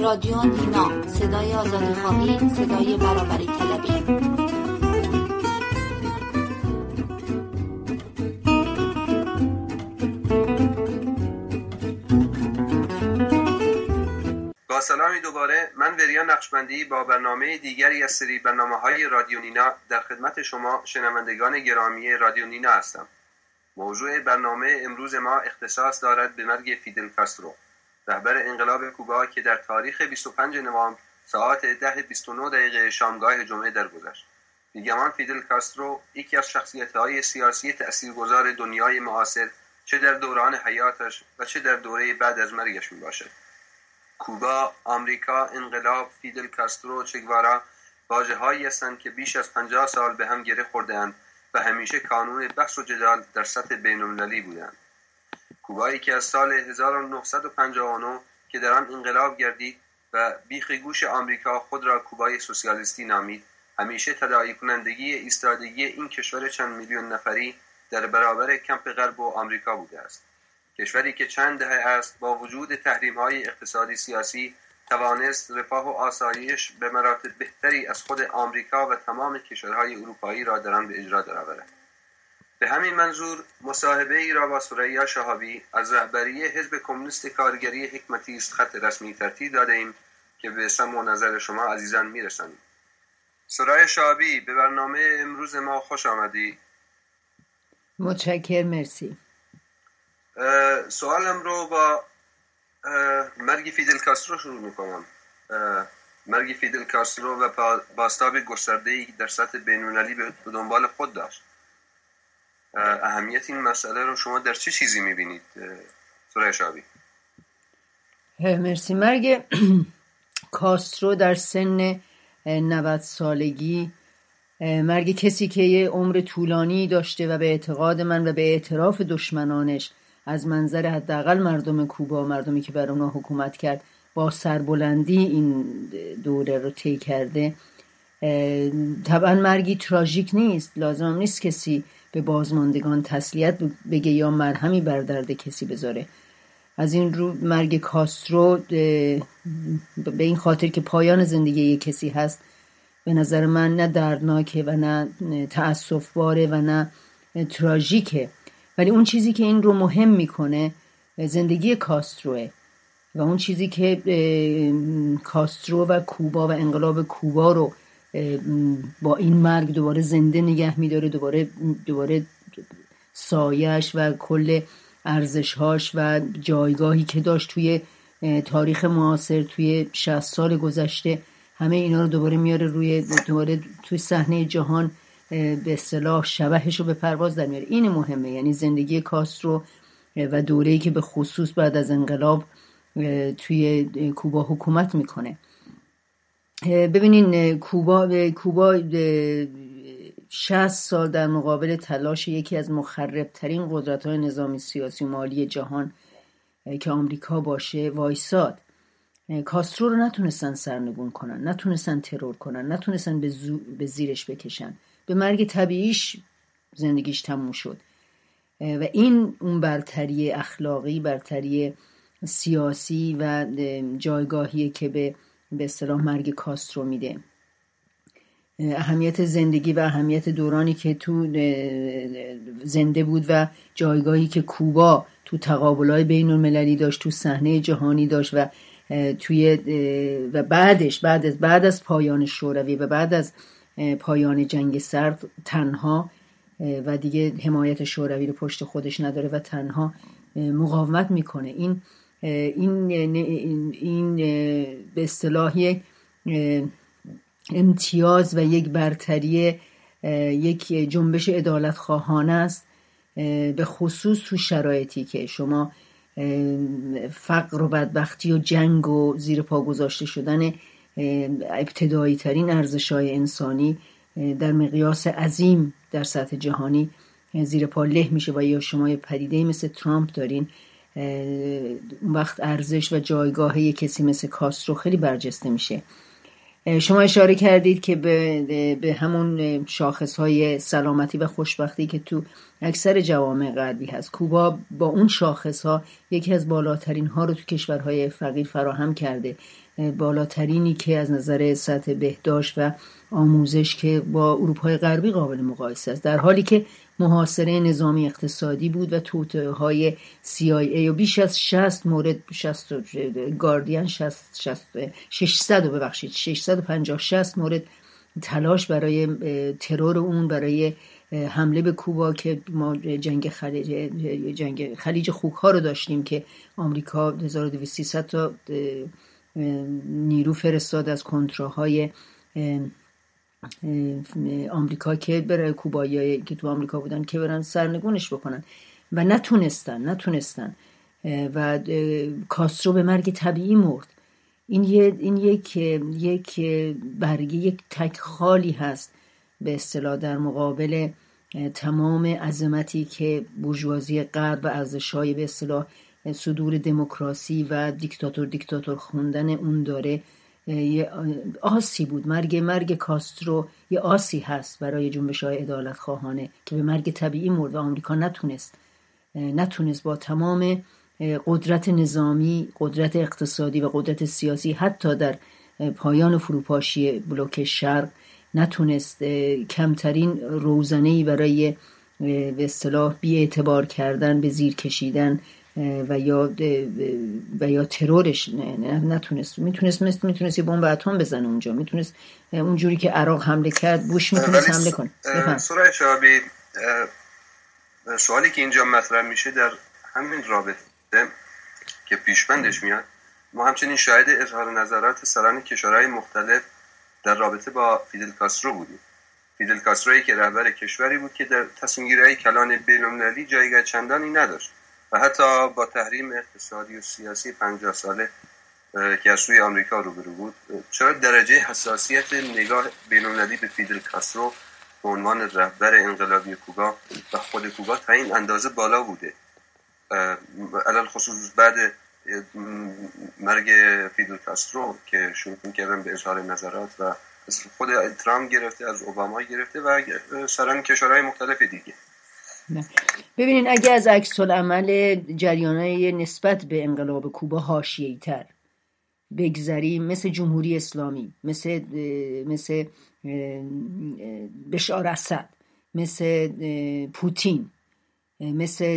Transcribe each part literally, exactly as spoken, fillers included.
رادیو نینا، صدای آزادی‌خواهی، صدای برابری طلبی. با سلامی دوباره، من وریا نقشبندی با برنامه دیگری از سری برنامه‌های رادیو نینا در خدمت شما شنوندگان گرامی رادیو نینا هستم. موضوع برنامه امروز ما اختصاص دارد به مرگ فیدل کاسترو، رهبر انقلاب کوبا که در تاریخ بیست و پنجم نوامبر ساعت ده و بیست و نه دقیقه شامگاه جمعه درگذشت. بیگمان فیدل کاسترو یکی از شخصیت‌های سیاسی تأثیرگذار دنیای معاصر، چه در دوران حیاتش و چه در دوره بعد از مرگش میباشد. کوبا، آمریکا، انقلاب، فیدل کاسترو، چه گوارا واژه‌هایی هستند که بیش از پنجاه سال به هم گره خورده‌اند و همیشه کانون بحث و جدال در سطح بین‌المللی بودند. کوبایی که از سال هزار و نهصد و پنجاه و نه که در آن انقلاب گردید و بیخ گوش آمریکا خود را کوبای سوسیالیستی نامید، همیشه تداعی کنندگی ایستادگی این کشور چند میلیون نفری در برابر کمپ غرب و آمریکا بوده است. کشوری که چند دهه است با وجود تحریم‌های اقتصادی سیاسی توانست رفاه و آسایش به مراتب بهتری از خود آمریکا و تمام کشورهای اروپایی را در آن به اجرا درآورد. به همین منظور مصاحبه ای را با ثریا شهابی از رهبری حزب کمونیست کارگری حکمتی است خط رسمی ترتیب داده ایم که به سمع و نظر شما عزیزان میرسانیم. ثریا شهابی، به برنامه امروز ما خوش آمدی. متشکرم، مرسی. سوالم رو با مرگ فیدل کاسترو شروع میکنم. مرگ فیدل کاسترو و بازتاب گسترده‌ای در سطح بین‌المللی به دنبال خود داشت. اهمیت این مسئله رو شما در چه چیزی میبینید ثریا شهابی؟ مرسی. مرگ کاسترو در سن نود سالگی، مرگ کسی که یه عمر طولانی داشته و به اعتقاد من و به اعتراف دشمنانش از منظر حداقل مردم کوبا، مردمی که بر اونها حکومت کرد، با سربلندی این دوره رو طی کرده، طبعا مرگی تراژیک نیست. لازم هم نیست کسی به بازماندگان تسلیت بگه یا مرهمی بر درد کسی بذاره. از این رو مرگ کاسترو به این خاطر که پایان زندگی یک کسی هست، به نظر من نه دردناکه و نه تأسف‌باره و نه تراژیکه. ولی اون چیزی که این رو مهم میکنه زندگی کاستروه و اون چیزی که کاسترو و کوبا و انقلاب کوبا رو با این مرگ دوباره زنده نگه میداره، دوباره دوباره سایش و کل ارزش‌هاش و جایگاهی که داشت توی تاریخ معاصر، توی شصت سال گذشته، همه اینا رو دوباره میاره روی دوباره توی صحنه جهان به اصطلاح شبحش رو به پرواز در میاره. این مهمه، یعنی زندگی کاسترو و دوره‌ای که به خصوص بعد از انقلاب توی کوبا حکومت میکنه. ببینین کوبا کوبا شصت سال در مقابل تلاش یکی از مخربترین قدرت‌های نظامی سیاسی و مالی جهان که آمریکا باشه وایساد. کاسترو رو نتونستن سرنگون کنن، نتونستن ترور کنن، نتونستن به, زو... به زیرش بکشن. به مرگ طبیعیش زندگیش تموم شد و این اون برتری اخلاقی، برتری سیاسی و جایگاهی که به به اصطلاح مرگ کاسترو میده. اهمیت زندگی و اهمیت دورانی که تو زنده بود و جایگاهی که کوبا تو تقابل‌های بین‌المللی داشت، تو صحنه جهانی داشت و توی و بعدش بعد از بعد از پایان شوروی و بعد از پایان جنگ سرد تنها و دیگه حمایت شوروی رو پشت خودش نداره و تنها مقاومت میکنه. این این این به اصطلاح یک امتیاز و یک برتری، یک جنبش عدالت خواهانه است، به خصوص تو شرایطی که شما فقر و بدبختی و جنگ و زیر پا گذاشته شدن ابتدایی ترین ارزش‌های انسانی در مقیاس عظیم در سطح جهانی زیر پا له میشه و یا شما یه پدیده مثل ترامپ دارین، اون وقت ارزش و جایگاه یک کسی مثل کاسترو خیلی برجسته میشه. شما اشاره کردید که به, به همون شاخصهای سلامتی و خوشبختی که تو اکثر جوامع غربی هست، کوبا با اون شاخصها یکی از بالاترین ها رو تو کشورهای فقیر فراهم کرده، بالاترینی که از نظر سطح بهداشت و آموزش که با اروپای غربی قابل مقایسه است، در حالی که محاصره نظامی اقتصادی بود و توطئه های سی آی ای و بیش از شصت مورد شصت گاردین شصت شصت ششصد ببخشید ششصد و پنجاه شصت مورد تلاش برای ترور اون، برای حمله به کوبا که ما جنگ خلیج جنگ خلیج خوک ها رو داشتیم که آمریکا هزار و دویست سیصد تا نیرو فرستاد از کنتراهای آمریکا که برای کوباییایی که تو آمریکا بودن که برن سرنگونش بکنن و نتونستن نتونستن و کاسترو به مرگ طبیعی مرد. این یه این یک یک برگه یک تک خالی هست به اصطلاح در مقابل تمام عظمتی که بورژوازی غرب و ارزش‌های به اصطلاح صدور دموکراسی و دیکتاتور دیکتاتور خوندن اون داره. یه آسی بود. مرگ مرگ کاسترو یه آسی هست برای جنبش‌های عدالت خواهانه که به مرگ طبیعی مرد و آمریکا نتونست نتونست با تمام قدرت نظامی، قدرت اقتصادی و قدرت سیاسی حتی در پایان فروپاشی بلوک شرق نتونست کمترین روزنه‌ای برای به اصطلاح بی‌اعتبار کردن، به زیر کشیدن و یا و یا ترورش نتونست. میتونست مثل میتونست یه بمب اتم بزنه اونجا، میتونست اونجوری که عراق حمله کرد بوش میتونست حمله کنه. سورای شعبی، سوالی که اینجا مطرح میشه در همین رابطه که پیشبندش میاد، ما همچنین شاهد اظهار نظرات سران کشورهای مختلف در رابطه با فیدل کاسترو بودیم. فیدل کاسترویی که رهبر کشوری بود که در تصمیم‌گیری‌های کلان بین‌المللی جایگاه چندانی نداشت و حتی با تحریم اقتصادی و سیاسی پنجاه ساله که از سوی آمریکا روبرو بود، چرا درجه حساسیت نگاه بین‌المللی به فیدل کاسترو به عنوان رهبر انقلابی کوبا و خود کوبا تا این اندازه بالا بوده؟ علل خصوص بعد مرگ فیدل کاسترو که شروع کردن به اظهار نظرات و خود ترامپ گرفته، از اوباما گرفته و سران کشورهای مختلف دیگه. نه. ببینین اگه از عکس العمل جریانای نسبت به انقلاب کوبا حاشیه‌ای تر بگذریم، مثل جمهوری اسلامی، مثل مثل بشار اسد، مثل پوتین، مثل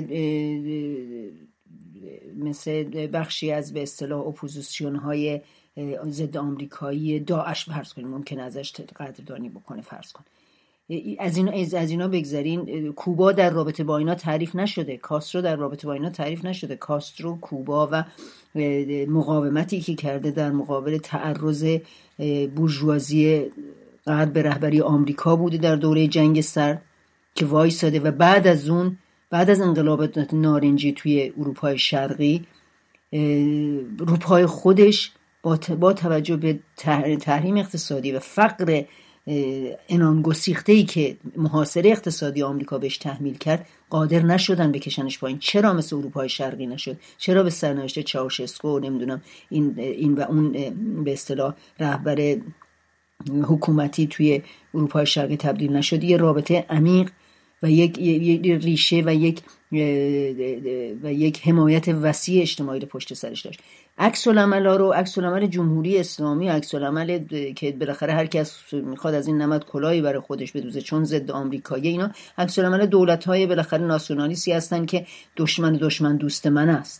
مثل بخشی از به اصطلاح اپوزیسیون های ضد آمریکایی داعش فرض کنیم، ممکن ازش قدردانی بکنه فرض کن، از اینا از اینا بگذارین، کوبا در رابطه با اینا تعریف نشده، کاسترو در رابطه با اینا تعریف نشده. کاسترو، کوبا و مقاومتی که کرده در مقابل تعرض بورژوازی غرب به رهبری آمریکا بوده در دوره جنگ سرد که وایساده و بعد از اون بعد از انقلابات نارنجی توی اروپای شرقی اروپای خودش با با توجه به تحریم اقتصادی و فقر انان گسیخته‌ای که محاصره اقتصادی آمریکا بهش تحمیل کرد قادر نشدن بکشنش پایین. چرا مثل اروپای شرقی نشد؟ چرا به سرنوشت چاوشسکو نمیدونم این این و اون به اصطلاح رهبر حکومتی توی اروپای شرقی تبدیل نشد؟ یه رابطه عمیق و یک ریشه و یک و یک حمایت وسیع اجتماعی رو پشت سرش داشت. عکس العمل‌ها رو، عکس العمل جمهوری اسلامی، عکس العمل که بالاخره هر کس میخواد از این نمد کلاهی برای خودش بدوزه چون ضد آمریکاییه، اینا عکس العمل دولت‌های بالاخره ناسیونالیستی هستن که دشمن دشمن دوست من است.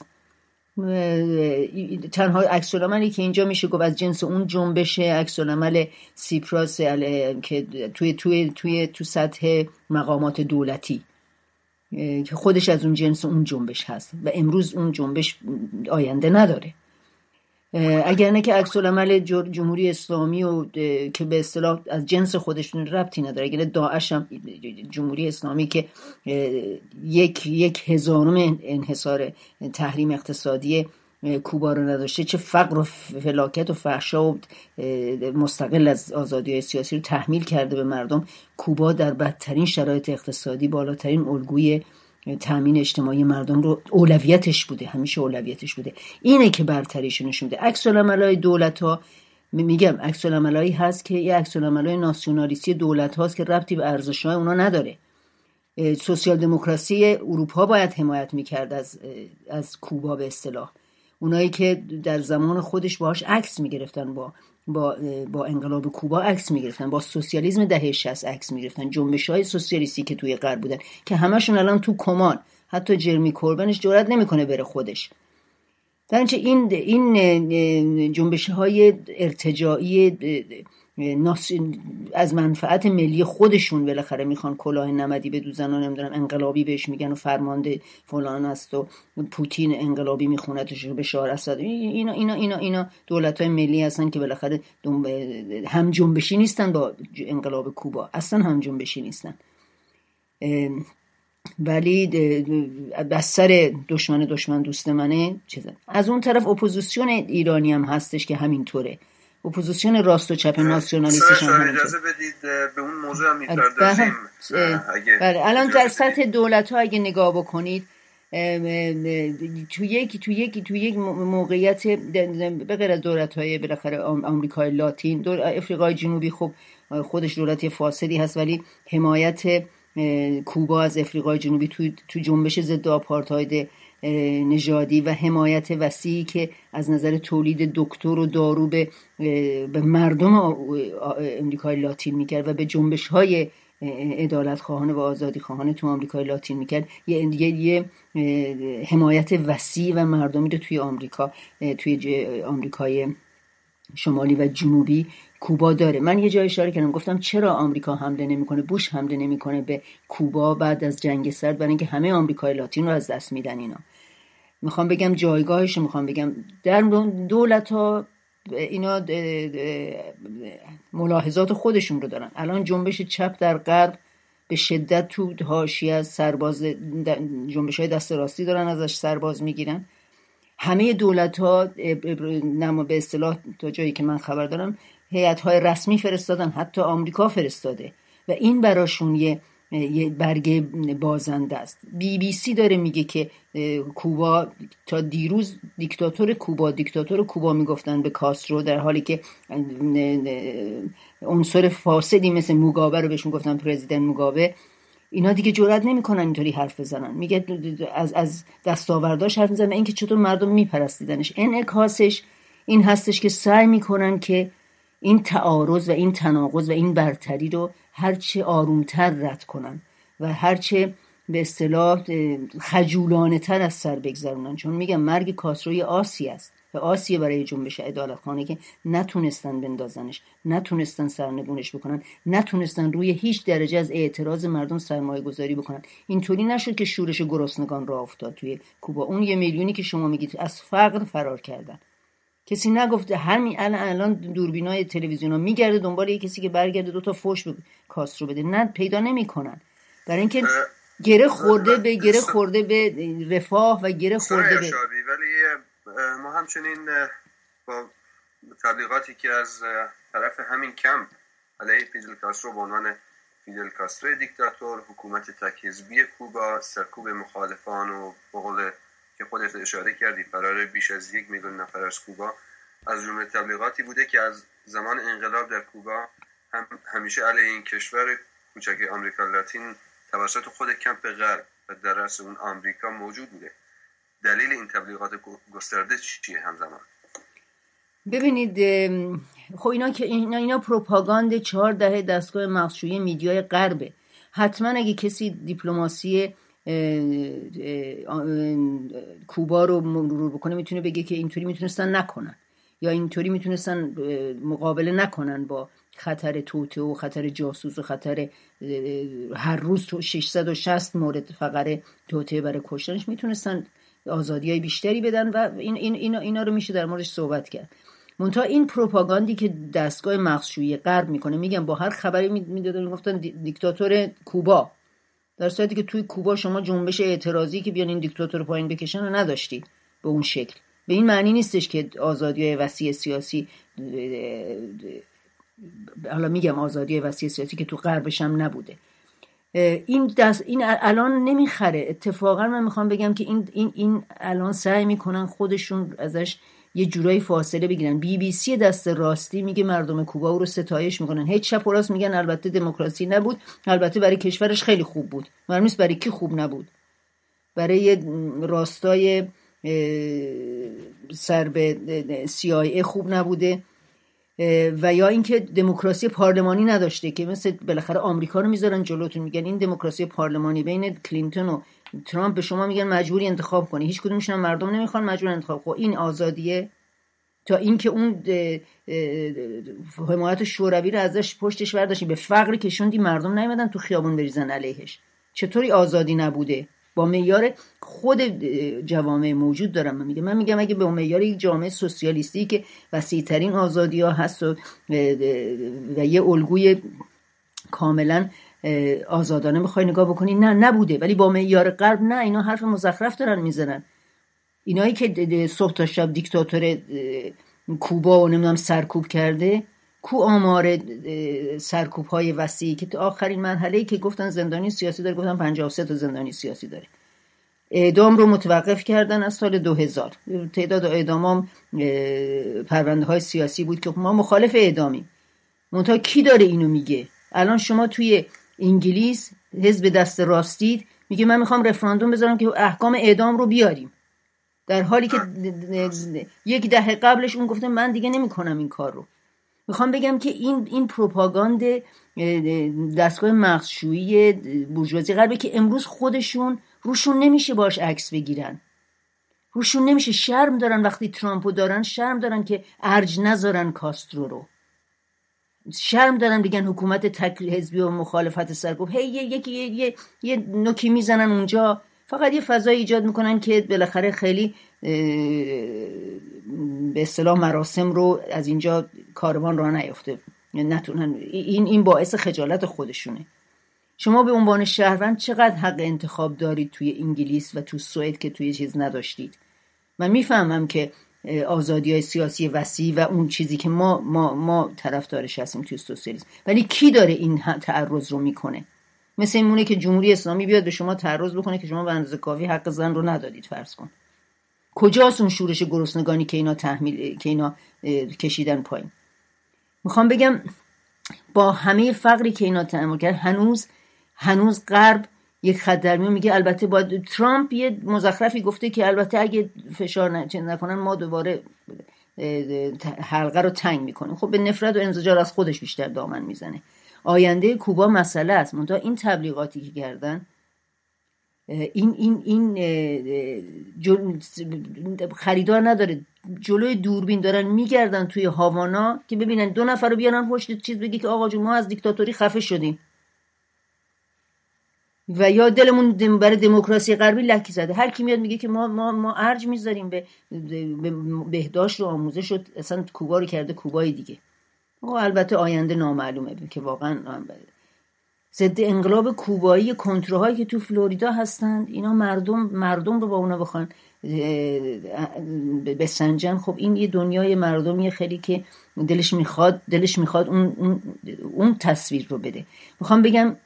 تنها عکس العملی که اینجا میشه گفت از جنس اون جنبش عکس العمل سیپراس که توی توی توی تو سطح مقامات دولتی که خودش از اون جنس اون جنبش هست و امروز اون جنبش آینده نداره. اگر نه که عکس العمل جمهوری اسلامی و که به اصطلاح از جنس خودشون ربطی نداره. اگر داعش هم جمهوری اسلامی که یک یک هزارم انحصار تحریم اقتصادی کوبا رو نداشته، چه فقر و فلاکت و فحشا و مستقل از آزادی‌های سیاسی رو تحمیل کرده به مردم، کوبا در بدترین شرایط اقتصادی بالاترین الگوی تامین اجتماعی مردم رو اولویتش بوده، همیشه اولویتش بوده. اینه که برتریش نشون میده. عکس العمل‌های دولت‌ها میگم عکس العملایی هست که یه عکس العملای ناسیونالیستی دولت هاست که ربطی به ارزش‌های اونا نداره. سوسیال دموکراسی اروپا باید حمایت میکرد از از کوبا به اصطلاح، اونایی که در زمان خودش باهاش عکس میگرفتن، با با با انقلاب کوبا عکس میگرفتن، با سوسیالیسم دهه شصت عکس میگرفتن، جنبش‌های سوسیالیستی که توی غرب بودن که همشون الان تو کمان، حتی جرمی کوربنش جرئت نمیکنه بره خودش. در اینجا این این جنبش‌های ارتجاعی از منفعت ملی خودشون بالاخره میخوان کلاه نمدی بدوزن و نمیدونم انقلابی بهش میگن و فرمانده فلان است و پوتین انقلابی میخونتش به بشار اسد. اینا اینا اینا اینا دولت‌های ملی هستن که بالاخره هم جنبشی نیستن با انقلاب کوبا، اصلا هم جنبشی نیستن، ولی بستر دشمن دشمن دوست منه چیزه. از اون طرف اپوزیسیون ایرانی هم هستش که همینطوره، اپوزیسیون راست و چپ ناسیونالیستش هم همینطوره. اجازه بدید به اون موضوع هم می‌پردازیم. بله الان در سطح دولت‌ها اگه نگاه بکنید تو یک تو یک تو یک موقعیت به غیر از دولت‌های بالاخره آمریکای لاتین، دول افریقای جنوبی خب خودش دولت فاسدی هست، ولی حمایت کوبا از افریقای جنوبی تو تو جنبش ضد آپارتاید نژادی و حمایت وسیعی که از نظر تولید دکتر و دارو به به مردم آمریکای لاتین میکرد و به جنبش‌های عدالت خواهانه و آزادی خواهانه تو آمریکای لاتین میکرد، یه یه حمایت وسیع و مردمی رو توی آمریکا، توی آمریکای شمالی و جنوبی کوبا داره. من یه جای اشاره کردم، گفتم چرا آمریکا حمله نمیکنه، بوش حمله نمیکنه به کوبا بعد از جنگ سرد، برای اینکه همه آمریکای لاتین رو از دست میدن. اینا میخوام بگم جایگاهش، میخوام بگم در دولت‌ها اینا ملاحظات خودشون رو دارن. الان جنبش چپ در غرب به شدت تو حاشیه از سرباز جنبش‌های دست راستی دارن ازش سرباز میگیرن. همه دولت‌ها نما به اصطلاح تا جایی که من خبر دارم هیئت‌های رسمی فرستادن، حتی آمریکا فرستاده و این براشون یه یه برگه بازنده است. بی بی سی داره میگه که کوبا تا دیروز دیکتاتور کوبا دیکتاتور کوبا میگفتن به کاسترو، در حالی که عنصر فاسدی مثل موگابه رو بهشون گفتن پرزیدنت موگابه. اینا دیگه جرئت نمیکنن اینطوری حرف بزنن، میگه از از دستاورداش حرف میزنن، اینکه چطور مردم میپرستیدنش. انعکاسش این هستش که سعی میکنن که این تعارض و این تناقض و این برتری رو هرچه آرومتر رد کنن و هرچه به اصطلاح خجولانه تر از سر بگذرونن. چون میگم مرگ کاستروی آسی است و آسیه برای جنبش عدالتخانه که نتونستن بندازنش، نتونستن سرنگونش بکنن، نتونستن روی هیچ درجه از اعتراض مردم سرمایه گذاری بکنن. اینطوری نشد که شورش گرسنگان راه افتاد توی کوبا. اون یه میلیونی که شما میگید از فقر فرار کردن، کسی نگفته همین الان الان دوربینای تلویزیونا میگرده دنبال یه کسی که برگرده دو تا فوش به کاسترو بده، نه پیدا نمیکنن، برای اینکه گره خورده به گره خورده به رفاه و گره خورده به. ولی ما همچنین با تبلیغاتی که از طرف همین کمپ علیه فیدل کاسترو به عنوان فیدل کاسترو دیکتاتور، حکومت تک حزبی کوبا، سرکوب مخالفان و به قول که خودت اشاره کردی فرار بیش از یک میلیون نفر از کوبا، از جمله تبلیغاتی بوده که از زمان انقلاب در کوبا هم همیشه علیه این کشور کوچک آمریکا لاتین توسط خود کمپ غرب و در رأس اون آمریکا موجود بوده. دلیل این تبلیغات گسترده چیه همزمان؟ ببینید خب اینا که اینا, اینا پروپاگاند چهار دهه دستگاه مغزشویی میدیای غربه. حتما اگه کسی دیپلماسی کوبا رو مرور بکنه میتونه بگه که اینطوری میتونستن نکنن یا اینطوری میتونستن مقابله نکنن با خطر توطئه و خطر جاسوس و خطر هر روز تو ششصد و شصت مورد فقره توطئه برای کشتنش، میتونستن آزادیای بیشتری بدن و این این اینا, اینا رو میشه در موردش صحبت کرد. منتها این پروپاگاندی که دستگاه مغزشویی غرب میکنه، میگم با هر خبری میدادن میگفتن دیکتاتور کوبا، در صورتی که توی کوبا شما جنبش اعتراضی که بیان این دیکتاتور رو پایین بکشن رو نداشتید به اون شکل. به این معنی نیستش که آزادی‌های وسیع سیاسی، حالا میگم آزادی وسیع سیاسی که تو غربش هم نبوده، این دست این الان نمیخره. اتفاقا من میخوام بگم که این این این الان سعی میکنن خودشون ازش یه جورایی فاصله بگیرن. بی بی سی دست راستی میگه مردم کوبا او رو ستایش میکنن، هیچ چپ و راست میگن البته دموکراسی نبود، البته برای کشورش خیلی خوب بود. معلوم نیست برای کی خوب نبود، برای راستای سر به سی آی ای خوب نبوده، و یا اینکه دموکراسی پارلمانی نداشته که مثل بالاخره آمریکا رو میذارن جلوتون، میگن این دموکراسی پارلمانی بین کلینتون و ترامپ به شما میگن مجبوری انتخاب کنی، هیچ کدومشون هم مردم نمیخوان، مجبور انتخاب. خب این آزادیه؟ تا اینکه اون حمایت شوروی رو ازش پشتش برداشتی، به فقر کشوندی، مردم نیومدن تو خیابون بریزن علیهش. چطوری آزادی نبوده؟ با معیار خود جوامع موجود دارم من میگم من میگم اگه به معیار یک جامعه سوسیالیستی که وسیع‌ترین آزادی‌ها هست و, و یه الگوی کاملا آزادانه میخوای نگاه بکنی، نه نبوده. ولی با معیار غرب نه، اینا حرف مزخرف دارن میزنن. اینایی که صبح تا شب دیکتاتور کوبا و نمیدونم سرکوب کرده، کو آمار سرکوب های وسیعی که تا آخرین مرحله‌ای که گفتن زندانی سیاسی داره، گفتن پنجاه و سه تا زندانی سیاسی داره. اعدام رو متوقف کردن از سال دو هزار. تعداد اعدامام پرونده های سیاسی بود که ما مخالف اعدامیم. منتها کی داره اینو میگه؟ الان شما توی انگلیس حزب دست راستید میگه من میخوام رفراندوم بذارم که احکام اعدام رو بیاریم، در حالی که یک دهه قبلش اون گفته من دیگه نمیکنم این کار رو. میخوام بگم که این این پروپاگاند دستگاه مغزشویی بورژوازی غربی که امروز خودشون روشون نمیشه باش عکس بگیرن، روشون نمیشه، شرم دارن وقتی ترامپو دارن، شرم دارن که ارج نذارن کاسترو رو، شرم دارن بگن حکومت تک حزبی و مخالفت سرکوب. هی یکی یه, یه, یه نوکی میزنن اونجا، فقط یه فضای ایجاد میکنن که بالاخره خیلی به اصطلاح مراسم رو از اینجا کاروان راه نیفته، نتونن. این این باعث خجالت خودشونه. شما به عنوان شهروند چقدر حق انتخاب دارید توی انگلیس و تو سوئد که توی چیز نداشتید؟ من میفهمم که آزادی‌های سیاسی وسیع و اون چیزی که ما ما ما طرفدارش هستیم توی سوسیالیسم، ولی کی داره این تعرض رو میکنه؟ مثل این مونه که جمهوری اسلامی بیاد به شما تعرض بکنه که شما به اندازه کافی حق زن رو ندادید فرض کن. کجاست اون شورش گرسنگانی که اینا تحمیل که اینا کشیدن پایین؟ میخوام بگم با همه فقری که اینا تحمل کرد، هنوز هنوز غرب یک خط در میون میگه البته باید. ترامپ یه مزخرفی گفته که البته اگه فشار نکنن ما دوباره حلقه رو تنگ میکنیم. خب به نفرت و انزجار از خودش بیشتر دامن میزنه. آینده کوبا مسئله است. منتها این تبلیغاتی که کردن، این این این خریدار نداره. جلوی دوربین دارن میگردن توی هاوانا که ببینن دو نفر رو بیارن پشت چیز بگی که آقا جون ما از دیکتاتوری خفه شدیم، و یا دلمون برای دموکراسی غربی لکی زده. هر کی میاد میگه که ما ما ما ارج میذاریم به بهداشت و آموزش و اصلا کوبا رو کرده کوبای دیگه. آقا البته آینده نامعلومه که واقعا ضد انقلاب کوبایی کنترهایی که تو فلوریدا هستند اینا مردم مردم رو با اونا بخوان بسنجن. خب این یه دنیای مردمیه خیلی که دلش میخواد دلش میخواد اون اون, اون تصویر رو بده. میخوام بگم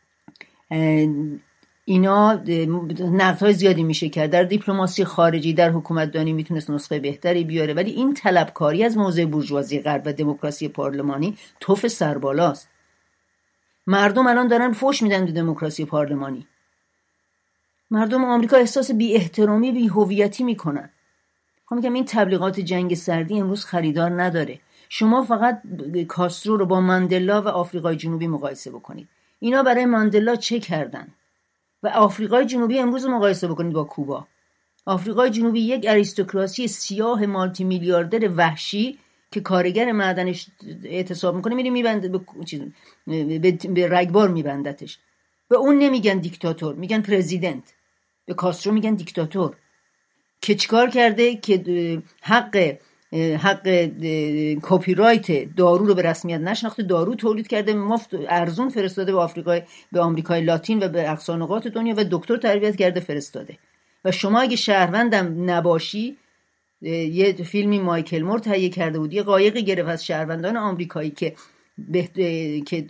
اینا نقدهای زیادی میشه کرد در دیپلماسی خارجی، در حکومتدانی میتونست نسخه بهتری بیاره، ولی این طلبکاری از موضع بورژوازی غرب و دموکراسی پارلمانی توف سربالاست. مردم الان دارن فوش میدن به دموکراسی پارلمانی. مردم آمریکا احساس بی احترامی، بی هویتی میکنن. خب میگم این تبلیغات جنگ سردی امروز خریدار نداره. شما فقط کاسترو رو با ماندلا و آفریقای جنوبی مقایسه بکنید. اینا برای ماندلا چه کردن؟ و آفریقای جنوبی امروز مقایسه بکنید با کوبا. آفریقای جنوبی یک اریستوکراسی سیاه مالتی میلیاردر وحشی که کارگر معدنش اعتصاب میکنه میره میبنده به چیز به, به رگبار میبندتش. به اون نمیگن دیکتاتور، میگن پرزیدنت. به کاسترو میگن دیکتاتور که چیکار کرده؟ که حق حق کپی رایت دارو رو به رسمیت نشناخته، دارو تولید کرده مفت ارزون فرستاده به آفریقای به آمریکای لاتین و به اقصا نقاط دنیا و دکتر تربیت کرده فرستاده. و شما اگه شهروندم نباشی، یه فیلمی مایکل مور تهیه کرده بود، یه قایقی گرفت از شهروندان آمریکایی که بهت... که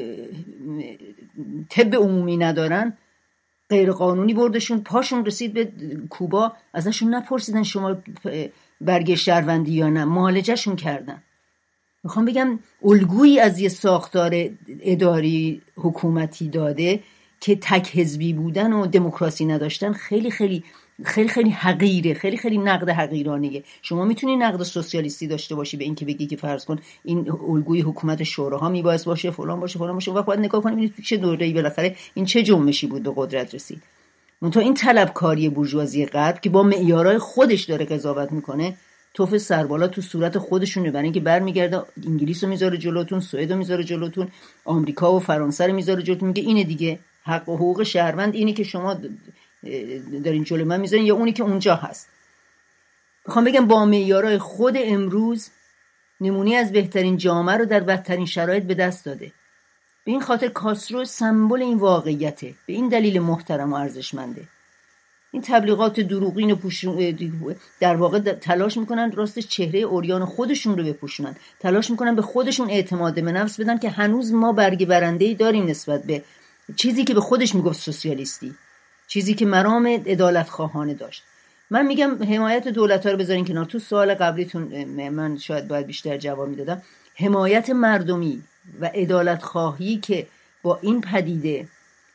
طب عمومی ندارن، غیر قانونی بردشون، پاشون رسید به کوبا، ازشون نپرسیدن شما برگ شهروندی یا نه، معالجهشون کردن. میخوام بگم الگویی از یه ساختار اداری حکومتی داده که تک حزبی بودن و دموکراسی نداشتن خیلی خیلی خیلی خیلی حقیره، خیلی خیلی نقد حقیرانه. شما میتونی نقد سوسیالیستی داشته باشی به این که بگی که فرض کن این الگوی حکومت شوراها میبایست باشه، فلان باشه فلان باشه، وقت باید نگاه کنیم تو چه دوره‌ای بالاخره این چه جنبشی بود به قدرت رسید. منتها این طلبکاری بورژوازی غرب که با معیارهای خودش داره قضاوت میکنه، توف سربالا تو صورت خودشونه، برای اینکه برمیگرده انگلیس رو میذاره جلوتون، سوئد رو میذاره جلوتون، آمریکا و فرانسه رو میذاره جلوتون، میگه اینه دیگه حق و حقوق شهروند اینی که شما دارین جلو من میذارین یا اونی که اونجا هست. میخوام بگم با معیارهای خود امروز نمونی از بهترین جامعه رو در بدترین شرایط به دست داده. به این خاطر کاسترو سمبل این واقعیته، به این دلیل محترم و ارزشمنده. این تبلیغات دروغین و پوشون در واقع تلاش میکنن راستش چهره اوریان خودشون رو بپوشونن، تلاش میکنن به خودشون اعتماد به نفس بدن که هنوز ما برگ برنده‌ای داریم نسبت به چیزی که به خودش میگفت سوسیالیستی، چیزی که مرام عدالت خواهانه داشت. من میگم حمایت دولت‌ها رو بذارین کنار. تو سوال قبلیتون من شاید باید بیشتر جواب میدادم. حمایت مردمی و عدالت خواهی که با این پدیده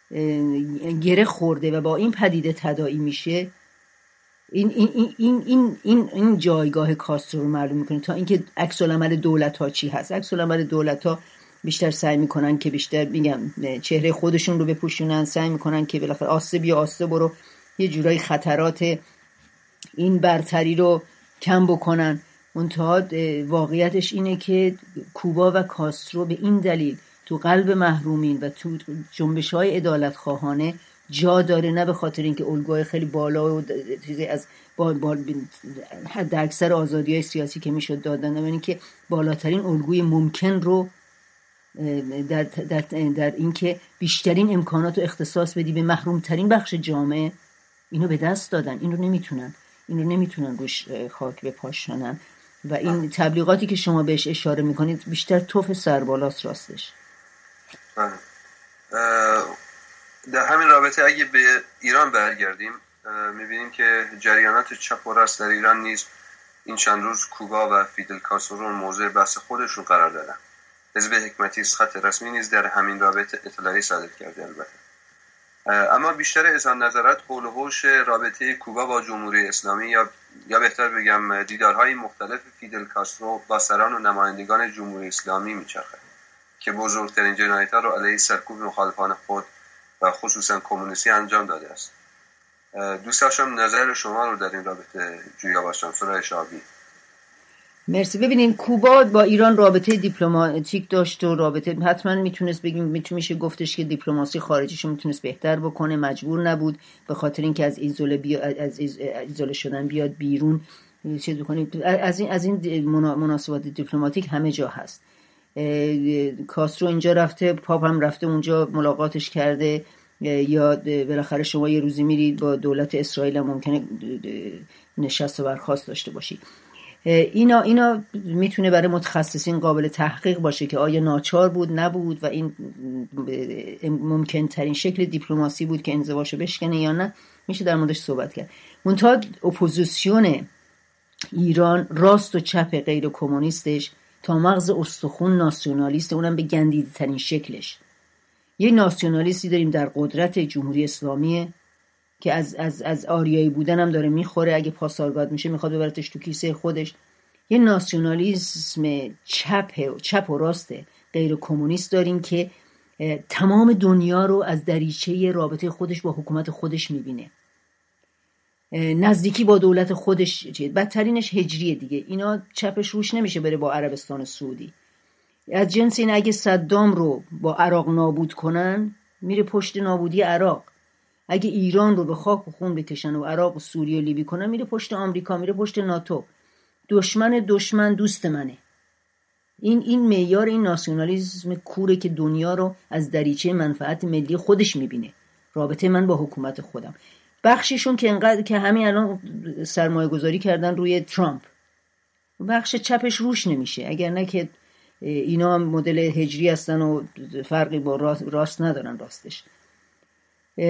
گره خورده و با این پدیده تداعی میشه، این این این این این این جایگاه کاسترو رو معلوم میکنه. تا اینکه عکس العمل دولت‌ها چی هست، عکس العمل دولت‌ها بیشتر سعی میکنن که بیشتر میگم چهره خودشون رو بپوشونن، سعی میکنن که بالاخره آسه بیا آسه برو، یه جورایی خطرات این برتری رو کم بکنن. منتها واقعیتش اینه که کوبا و کاسترو به این دلیل تو قلب محرومین و تو جنبش‌های عدالت خواهانه جا داره، نه به خاطر اینکه الگوهای خیلی بالا و چیزی از با با حد اکثر آزادی‌های سیاسی که میشد دادن، نه اینکه بالاترین الگوی ممکن رو در در در اینکه بیشترین امکانات رو اختصاص بدی به محرومترین بخش جامعه، اینو به دست دادن. اینو نمیتونن اینو نمیتونن روش خاک بپاشونن و این تبلیغاتی که شما بهش اشاره میکنید بیشتر توف سربالاست راستش. در همین رابطه اگه به ایران برگردیم، میبینیم که جریانات چپ و راست در ایران نیز این چند روز کوبا و فیدل کاسترو رو موضوع بحث خودشون قرار دادن. حزب حکمتی خط رسمی نیز در همین رابطه اطلاعی صادر کرده البته. اما بیشتر اظهار نظرات حول و حوش رابطه کوبا با جمهوری اسلامی یا یا بهتر بگم دیدارهای مختلف فیدل کاسترو با سران و نمایندگان جمهوری اسلامی میچرخد که بزرگترین جنایت‌ها را علیه سرکوب مخالفان خود و خصوصا کمونیستی انجام داده است. دوست داشتم نظر شما رو در این رابطه جویا باشم. سرای شعبی. مرسی. ببینین کوبا با ایران رابطه دیپلماتیک داشت و رابطه حتما میتونست بگیم میشه گفتش که دیپلماسی خارجیشو میتونست بهتر بکنه، مجبور نبود به خاطر اینکه از ایزوله بیا از ایزوله شدن بیاد بیرون چه بکنید. از این از این مناسبات دیپلماتیک همه جا هست. کاسترو اینجا رفته، پاپ هم رفته اونجا ملاقاتش کرده، یا بالاخره شما یه روزی میرید با دولت اسرائیل هم ممکنه نشست و برخاست داشته باشی. اینا اینا میتونه برای متخصصین قابل تحقیق باشه که آیا ناچار بود نبود و این ممکن ترین شکل دیپلماسی بود که انزواشو بشکنه یا نه، میشه در موردش صحبت کرد. منتها اپوزیسیون ایران راست و چپ غیر کمونیستش تا مغز استخون ناسیونالیست، اونم به گندیده ترین شکلش. یه ناسیونالیستی داریم در قدرت جمهوری اسلامیه که از از از آریایی بودن هم داره میخوره، اگه پاسارگاد میشه میخواد ببرتش تو کیسه خودش. یه ناسیونالیسم چپ چپ و راست غیر کمونیست داریم که تمام دنیا رو از دریچه رابطه خودش با حکومت خودش میبینه، نزدیکی با دولت خودش چیه، بدترینش هجریه دیگه. اینا چپش روش نمیشه بره با عربستان سعودی. از جنس این اگه صدام رو با عراق نابود کنن میره پشت نابودی عراق، اگه ایران رو به خاک و خون بکشن و عراق و سوریه و لیبی کنن میره پشت آمریکا، میره پشت ناتو. دشمن دشمن دوست منه. این این معیار این ناسیونالیسم کوره که دنیا رو از دریچه منفعت ملی خودش میبینه، رابطه من با حکومت خودم. بخششون که انقدر که همین الان سرمایه گذاری کردن روی ترامپ، بخش چپش روش نمیشه، اگر نه که اینا مدل هجری هستن و فرقی با راست, راست ندارن. راستش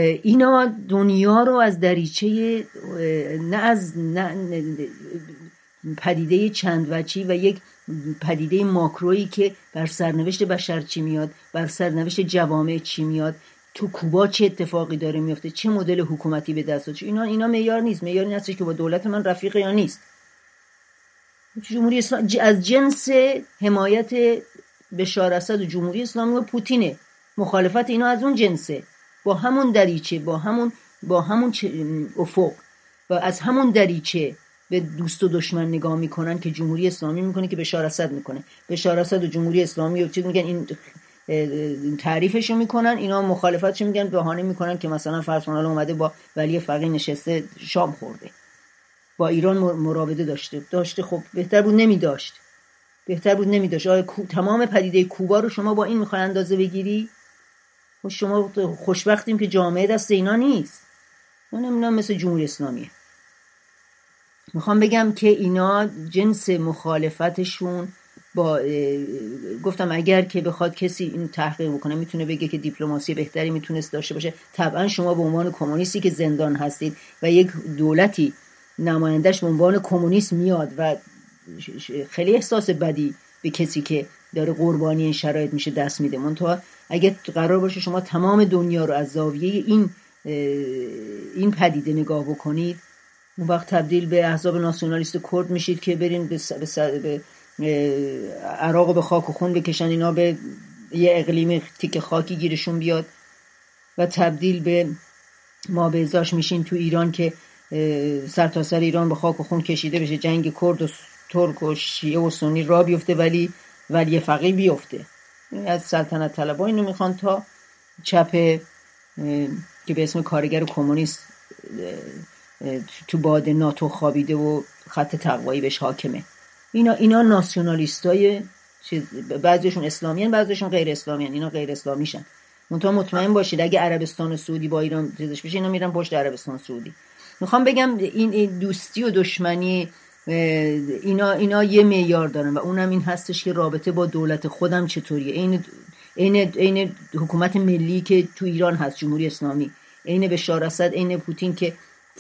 اینا دنیا رو از دریچه نه از نه پدیده چند وجهی و یک پدیده ماکرویی که بر سرنوشت بشر چی میاد، بر سرنوشت جوامع چی میاد، تو کوبا چه اتفاقی داره میفته، چه مدل حکومتی به دست میاد، اینا اینا معیار نیست. معیار این هستش که با دولت من رفیق یا نیست. جمهوری اسلامی از جنس حمایت بشار اسد و جمهوری اسلامی و پوتینه، مخالفت اینا از اون جنسه، با همون دریچه، با همون با همون افق و از همون دریچه به دوست و دشمن نگاه میکنن که جمهوری اسلامی میکنه که بشار اسد میکنه. بشار اسد و جمهوری اسلامی چی میگن؟ این تعریفشو میکنن، اینا مخالفتشو میگن، بهانه میکنن که مثلا فرض کن اومده با ولی فقیه نشسته شام خورده، با ایران مراوده داشته داشته خب بهتر بود نمیداشت، بهتر بود نمیداشت. آیا تمام پدیده کوبا رو شما با این میخوای اندازه بگیری؟ و شما خوشبختیم که جامعه دست اینا نیست. من نمیدونم مثل جمهوری اسلامیه. میخوام بگم که اینا جنس مخالفتشون با گفتم اگر که بخواد کسی این تحقیق بکنه میتونه بگه که دیپلماسی بهتری میتونست داشته باشه. طبعا شما به عنوان کمونیستی که زندان هستید و یک دولتی نمایندش به عنوان کمونیست میاد و خیلی احساس بدی به کسی که داره قربانی این شرایط میشه دست میده. منتها اگه قرار باشه شما تمام دنیا رو از زاویه این این پدیده نگاه بکنید، اون وقت تبدیل به احزاب ناسیونالیست کرد میشید که برین به, س... به... به عراق به خاک و خون بکشن، اینا به یه اقلیم تیک خاکی گیرشون بیاد و تبدیل به ما به ازاش میشین تو ایران که سر تا سر ایران به خاک و خون کشیده بشه، جنگ کرد و ترک و شیعه و سنی را بیفته ولی ولی فقیه بیفته. از سلطنت طلبا اینو میخوان تا چپ که به اسم کارگر کمونیست تو باد ناتو خوابیده و خط تقوایی بهش حاکمه. اینا اینا ناسیونالیستای چیز، بعضیشون اسلامیان بعضیشون غیر اسلامیان، اینا غیر اسلامیشن. منتها مطمئن باشید اگه عربستان و سعودی با ایران چیزش بشه اینا میرن پشت عربستان و سعودی. میخوام بگم این دوستی و دشمنی اینا اینا یه معیار دارن و اونم این هستش که رابطه با دولت خودم چطوریه. این این این حکومت ملی که تو ایران هست، جمهوری اسلامی، این بشار اسد، این پوتین که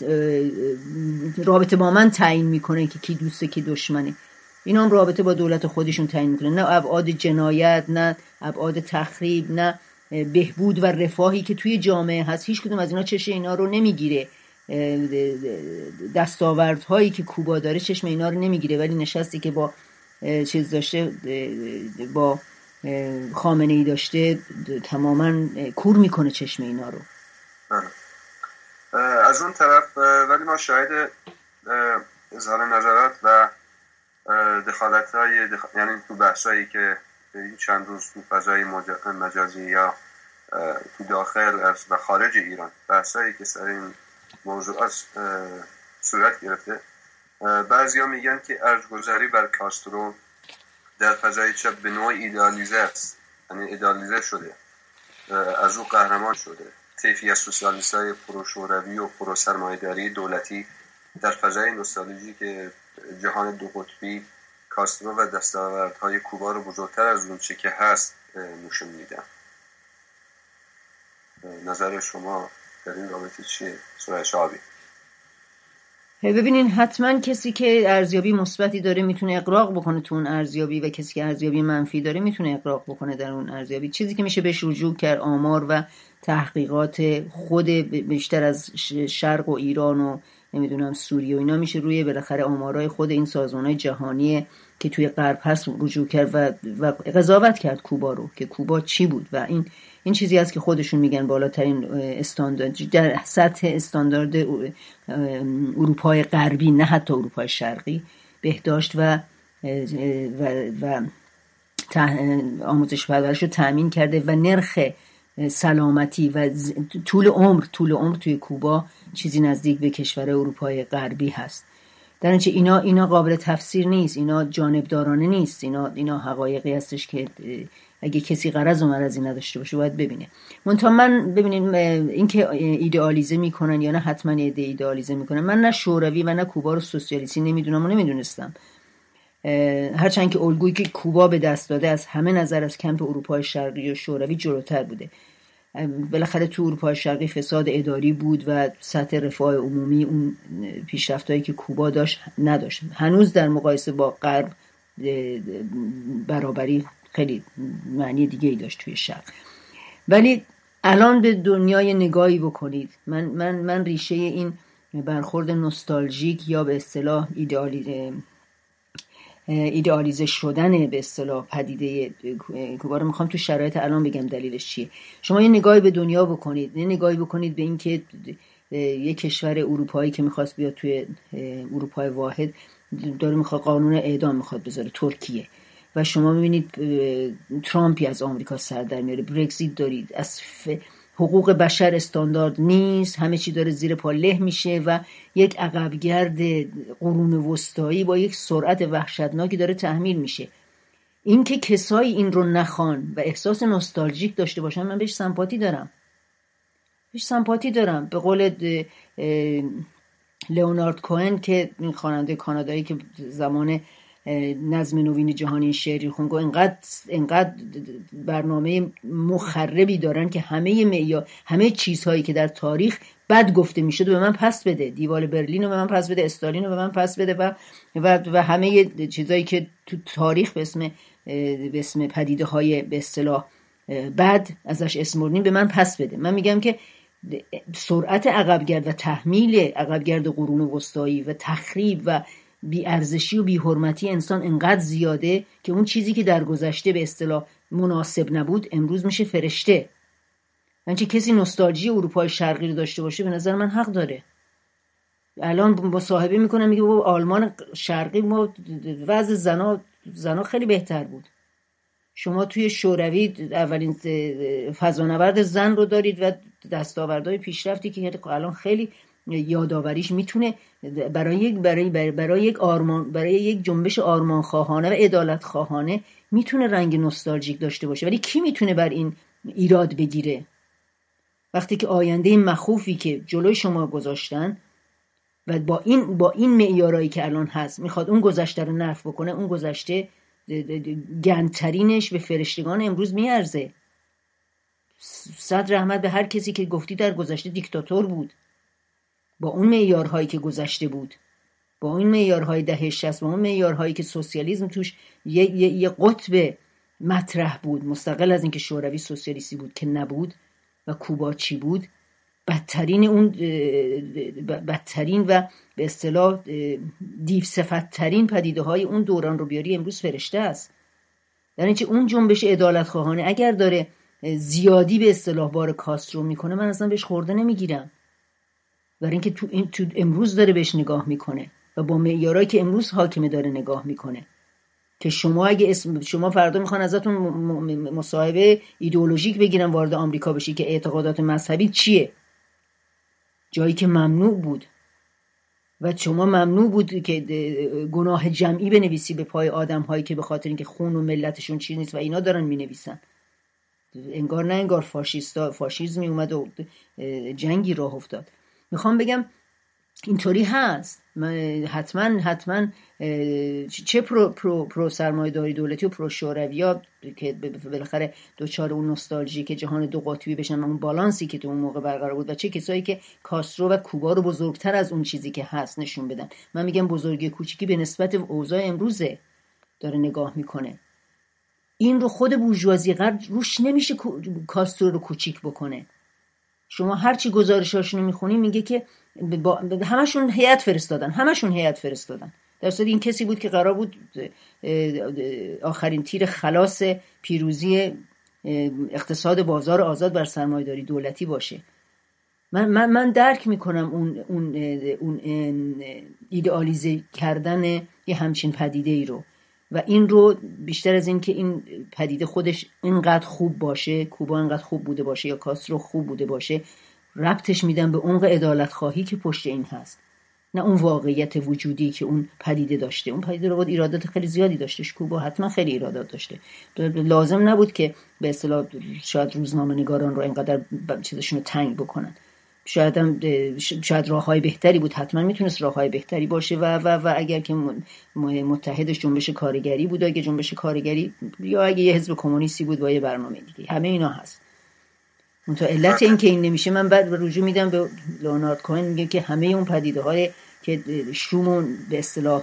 رابطه با من تعیین میکنه که کی دوسته کی دشمنه. اینا هم رابطه با دولت خودشون تعیین میکنه، نه ابعاد جنایت، نه ابعاد تخریب، نه بهبود و رفاهی که توی جامعه هست. هیچ کدوم از اینا چشم اینا رو نمیگیره. دستاوردهایی که کوبا داره چشم اینا رو نمیگیره، ولی نشستی که با چیز داشته، با خامنه ای داشته، تماما کور میکنه چشم اینا رو. از اون طرف ولی ما شاهد اظهار نظرات و دخالت‌های دخ... یعنی تو بحثایی که این چند روز تو فضای مجازی یا تو داخل و خارج ایران بحثایی که سر این موضوعات صورت گرفته، بعضیا میگن که ارجگذاری بر کاسترو در فضای چپ به نوع ایدئالیزه است، یعنی ایدئالیزه شده، از او قهرمان شده. طیفی از سوسیالیست‌های پروشوروی و پرو سرمایه‌داری دولتی در فضای نوستالژی که جهان دو قطبی کاسترو و دستاوردهای کوبا رو بزرگتر از اون چه که هست نشون میدن. نظر شما در این رابطه چیه؟ سوره شعبی. ببینین حتما کسی که ارزیابی مثبتی داره میتونه اقراق بکنه تو اون ارزیابی و کسی که ارزیابی منفی داره میتونه اقراق بکنه در اون ارزیابی. چیزی که میشه بهش رجوع کرد آمار و تحقیقات خود بیشتر از شرق و ایران و نمیدونم سوریه و اینا، میشه روی بالاخره آمارای خود این سازمان‌های جهانی که توی غرب هست رجوع کرد و و قضاوت کرد کوبا رو که کوبا چی بود. و این این چیزی است که خودشون میگن بالاترین استاندارد در سطح استاندارد اروپای غربی، نه حتی اروپای شرقی، بهداشت و و, و آموزش پرورش رو تامین کرده و نرخ سلامتی و طول عمر طول عمر توی کوبا چیزی نزدیک به کشور اروپای غربی هست. در اینچه اینا اینا قابل تفسیر نیست، اینا جانبدارانه نیست، اینا اینا حقایقی هستش که اگه کسی غرض و مرضی نداشته باشه باید ببینه. منتها من ببینین اینکه ایدئالیزه میکنن یا نه حتما ایده ایدئالیزه میکنن، من نه شوروی و نه کوبا رو سوسیالیستی نمیدونم و نمیدونستم، هرچند که الگویی که کوبا به دست داده از همه نظر از کمپ اروپای شرقی و شوروی جلوتر بوده. بالاخره تو اروپای شرقی فساد اداری بود و سطح رفاه عمومی اون پیشرفتایی که کوبا داشت نداشت. هنوز در مقایسه با غرب برابری خیلی معنی دیگه ای داشت توی شرق. ولی الان به دنیای نگاهی بکنید. من من من ریشه این برخورد نوستالژیک یا به اصطلاح ایدئالی ایدئالیزه شدن به اصطلاح پدیده کوبا رو میخوام تو شرایط الان بگم دلیلش چیه. شما یه نگاهی به دنیا بکنید، یه نگاهی بکنید به این که یه کشور اروپایی که میخواست بیاد توی اروپای واحد داره میخواد قانون اعدام میخواد بذاره، ترکیه، و شما میبینید ترامپی از آمریکا سر در میاره، برگزیت دارید، از حقوق بشر استاندارد نیست، همه چی داره زیر پا له میشه و یک عقبگرد قرون وسطایی با یک سرعت وحشتناکی داره تحمیل میشه. این که کسایی این رو نخوان و احساس نوستالژیک داشته باشن، من بهش سمپاتی دارم بهش سمپاتی دارم. به قول لئونارد کوهن که این خواننده کانادایی که زمان نظم نوین جهانی شعری خوند، اینقدر اینقدر برنامه مخربی دارن که همه معیار همه چیزهایی که در تاریخ بد گفته میشد به من پس بده، دیوال برلین رو به من پس بده، استالین رو به من پس بده و و, و همه چیزایی که تو تاریخ به اسم به اسم پدیده های به اصطلاح بد ازش اسم بردیم به من پس بده. من میگم که سرعت عقبگرد و تحمیل عقبگرد قرون وسطایی و تخریب و بی‌ارزشی و بی‌حرمتی انسان انقدر زیاده که اون چیزی که در گذشته به اصطلاح مناسب نبود امروز میشه فرشته. یعنی کسی نوستالژی اروپای شرقی رو داشته باشه به نظر من حق داره. الان مصاحبه میکنم میگه بابا آلمان شرقی ما وضع زنا زنا خیلی بهتر بود. شما توی شوروی اولین فضانورد زن رو دارید و دستاوردهای پیشرفتی که الان خیلی یادآوریش میتونه برای یک برای برای, برای یک آرمان برای یک جنبش آرمان خواهانه و عدالت خواهانه میتونه رنگ نوستالژیک داشته باشه. ولی کی میتونه بر این ایراد بگیره وقتی که آینده مخوفی که جلوی شما گذاشتن و با این با این معیارایی که الان هست میخواد اون گذشته رو نفی بکنه؟ اون گذشته گندترینش به فرشتگان امروز میارزه. صد رحمت به هر کسی که گفتی در گذشته دیکتاتور بود، با اون معیارهایی که گذشته بود، با اون معیارهای دهه شصت، با اون معیارهایی که سوسیالیسم توش یه, یه،, یه قطب مطرح بود مستقل از اینکه شوروی سوسیالیستی بود که نبود و کوبا چی بود. بدترین اون بدترین و به اصطلاح دیو صفت‌ترین پدیده های اون دوران رو بیاری امروز فرشته است. در اینکه اون جنبش عدالت خواهانه اگر داره زیادی به اصطلاح بار کاسترو میکنه من اصلا بهش خورده نمیگیرم، برای اینکه تو این تو امروز داره بهش نگاه میکنه و با معیارایی که امروز حاکمه داره نگاه میکنه. که شما اگه اسم شما فردا میخوان ازتون مصاحبه ایدئولوژیک بگیرن وارد آمریکا بشی که اعتقادات مذهبی چیه، جایی که ممنوع بود و شما ممنوع بود که گناه جمعی بنویسی به پای آدم هایی که به خاطر اینکه خون و ملتشون چیز نیست و اینا دارن مینویسن. انگار نه انگار فاشیستا فاشیسمی اومد و جنگی راه افتاد. میخوام بگم اینطوری هست. حتما حتما چه پرو پرو پرو سرمایه‌داری دولتی و پرو شوروی‌ها که بالاخره دوچار اون نوستالژی که جهان دو قطبی بشن، اون بالانسی که تو اون موقع برقرار بود، و چه کسایی که کاسترو و کوبا رو بزرگتر از اون چیزی که هست نشون بدن. من میگم بزرگی کوچیکی به نسبت اوضاع امروزه داره نگاه میکنه. این رو خود بورژوازی غرب روش نمیشه کاسترو رو کوچیک بکنه. شما هر چی گزارشاشونو میخونی میگه که با همشون هیئت فرستادن همشون هیئت فرستادن در صورتی این کسی بود که قرار بود آخرین تیر خلاص پیروزی اقتصاد بازار آزاد بر سرمایه‌داری دولتی باشه. من من من درک میکنم اون اون اون ایدئالیزه کردن یه همچین پدیده ای رو و این رو بیشتر از این که این پدیده خودش اینقدر خوب باشه، کوبا اینقدر خوب بوده باشه یا کاسترو خوب بوده باشه، ربطش میدم به عمق عدالت خواهی که پشت این هست، نه اون واقعیت وجودی که اون پدیده داشته. اون پدیده رو بود ایرادات خیلی زیادی داشتش، کوبا حتما خیلی ایرادات داشته. لازم نبود که به اصطلاح شاید روزنامه‌نگاران رو اینقدر چیزشون رو تنگ بکنن. شاید هم شاید راههای بهتری بود، حتما میتونست راههای بهتری باشه و و و اگر که متحدش جنبش کارگری بود، اگه جنبش کارگری یا اگه یه حزب کمونیستی بود با یه برنامه دیگه، همه اینا هست. اون تا علت این که این نمیشه من بعد رجوع میدم به لئونارد کوهن، میگه که همه اون پدیده های که شومون به اصطلاح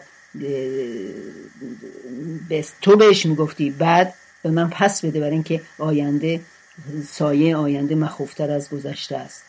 تو بهش میگفتی بعد به من پس بده، برای اینکه آینده سایه آینده مخوفتر از گذشته است.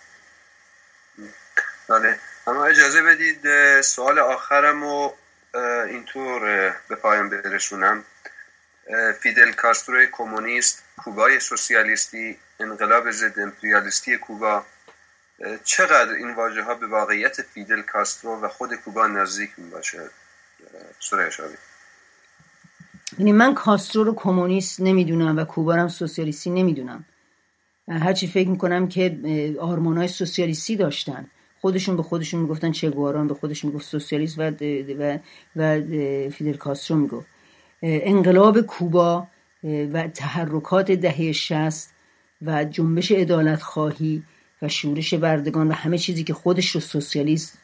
بله، اما اجازه بدید سوال آخرم رو اینطور به پایان برسونم. فیدل کاسترو کمونیست، کوبای سوسیالیستی، انقلاب ضد امپریالیستی کوبا، چقدر این واژه ها به واقعیت فیدل کاسترو و خود کوبا نزدیک می باشه؟ سوره شابی. یعنی من کاسترو رو کمونیست نمیدونم و کوبا رو هم سوسیالیستی نمیدونم. هرچی فکر میکنم که آرمانهای سوسیالیستی داشتن، خودشون به خودشون میگفتن، چه گوارا به خودشون میگفت سوسیالیست و و و فیدل کاسترو میگفت. انقلاب کوبا و تحرکات دهه شصت و جنبش عدالت خواهی و شورش بردگان و همه چیزی که خودش رو سوسیالیست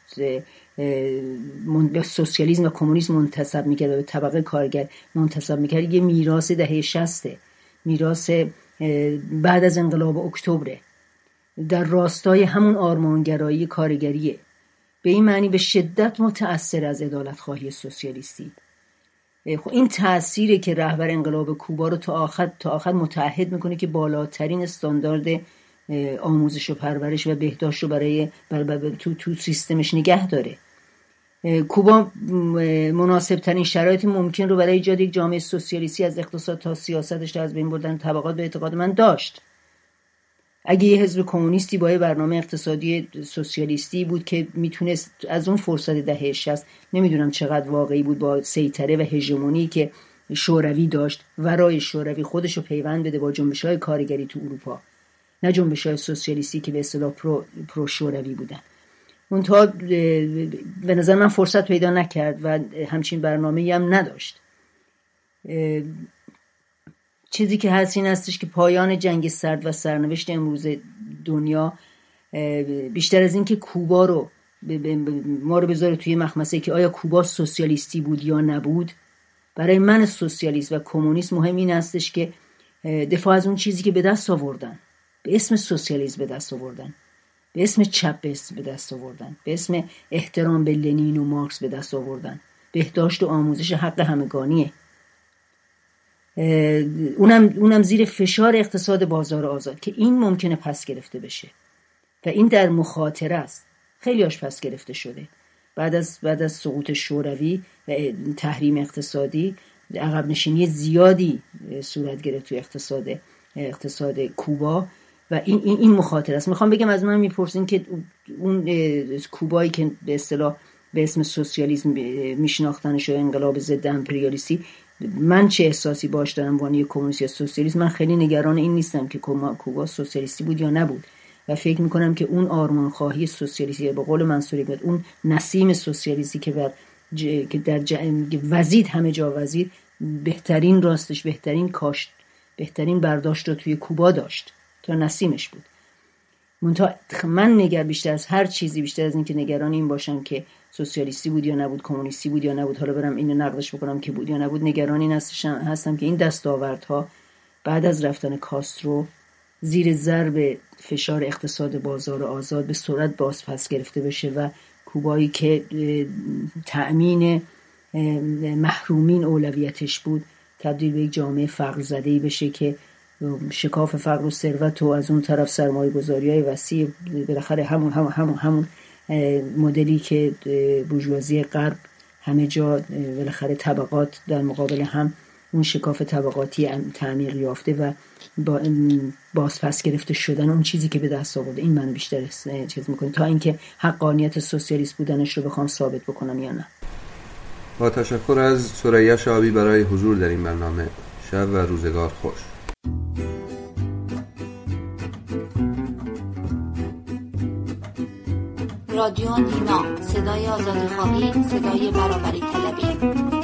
به سوسیالیسم و کمونیسم منتسب میکرد و به طبقه کارگر منتسب میکرد، یه میراث دهه شصته، میراث بعد از انقلاب اکتبر، در راستای همون آرمانگرایی کارگریه. به این معنی به شدت متأثر از عدالت خواهی سوسیالیستی. خب این تأثیره که رهبر انقلاب کوبا رو تا آخر تا آخر متعهد میکنه که بالاترین استاندارد آموزش و پرورش و بهداشت رو برای بر بر تو تو سیستمش نگه داره. کوبا مناسب ترین شرایط ممکن رو برای ایجاد یک جامعه سوسیالیستی از اقتصاد تا سیاستش تا از بین بردن طبقات به اعتقاد من داشت. اگه یه حزب کمونیستی با یه برنامه اقتصادی سوسیالیستی بود که میتونست از اون فرصت دهه شصت، نمیدونم چقدر واقعی بود، با سیطره و هژمونی که شوروی داشت ورای شوروی خودشو پیوند بده با جنبش‌های کارگری تو اروپا، نه جنبش‌های سوسیالیستی که به اصطلاح پرو پرو شوروی بودن. اونتا به نظر من فرصت پیدا نکرد و همچین برنامه‌ای هم نداشت. چیزی که هست این هستش که پایان جنگ سرد و سرنوشت امروز دنیا بیشتر از این که کوبا رو ما رو بذاره توی مخمسه که آیا کوبا سوسیالیستی بود یا نبود، برای من سوسیالیست و کمونیست مهم این هستش که دفاع از اون چیزی که به دست آوردن، به اسم سوسیالیسم به دست آوردن، به اسم چپ به دست آوردن، به اسم احترام به لنین و مارکس به دست آوردن، بهداشت و آموزش حق همگانیه. اونم اونم زیر فشار اقتصاد بازار آزاد که این ممکنه پس گرفته بشه و این در مخاطره است. خیلی هاش پس گرفته شده بعد از بعد از سقوط شوروی و تحریم اقتصادی، عقب نشینی زیادی صورت گرفت تو اقتصاد اقتصاد کوبا و این این این مخاطره است. میخوام بگم از من میپرسین که اون کوبایی که به اصطلاح به اسم سوسیالیسم میشناختنش و انقلاب ضد امپریالیستی، من چه احساسی باش دارم وانی کمونیست یا سوسیالیست؟ من خیلی نگران این نیستم که کوبا سوسیالیستی بود یا نبود و فکر میکنم که اون آرمان خواهی سوسیالیستی، به قول منصوری بود، اون نسیم سوسیالیستی که بر ج... که در ج... وزید همه جا وزید، بهترین راستش بهترین کاشت بهترین برداشت رو توی کوبا داشت تا نسیمش بود. منتها من نگر بیشتر از هر چیزی بیشتر از این که نگران این باشم که سوسیالیستی بود یا نبود، کمونیستی بود یا نبود، حالا برم اینو نقدش بکنم که بود یا نبود، نگران این هستم که این دستاوردها بعد از رفتن کاسترو زیر ضرب فشار اقتصاد بازار آزاد به سرعت باز پس گرفته بشه و کوبایی که تأمین محرومین اولویتش بود تبدیل به یک جامعه فقر زده‌ای بشه که شکاف فقر و ثروت و از اون طرف سرمایه‌گذاری‌های وسیع، بالاخره همون همون همون همون مدلی که بورژوازی غرب همه جا بالاخره طبقات در مقابل هم، اون شکاف طبقاتی تعمیق یافته و با باز پس گرفته شدن اون چیزی که به دست آورده، این منو بیشتر چیز میکنه تا اینکه حقانیت سوسیالیست بودنش رو بخوام ثابت بکنم یا نه. با تشکر از ثریا شهابی برای حضور در این برنامه. شب و روزگار خوش. رادیو نینا، صدای آزادیخواهی، صدای برابری طلبی.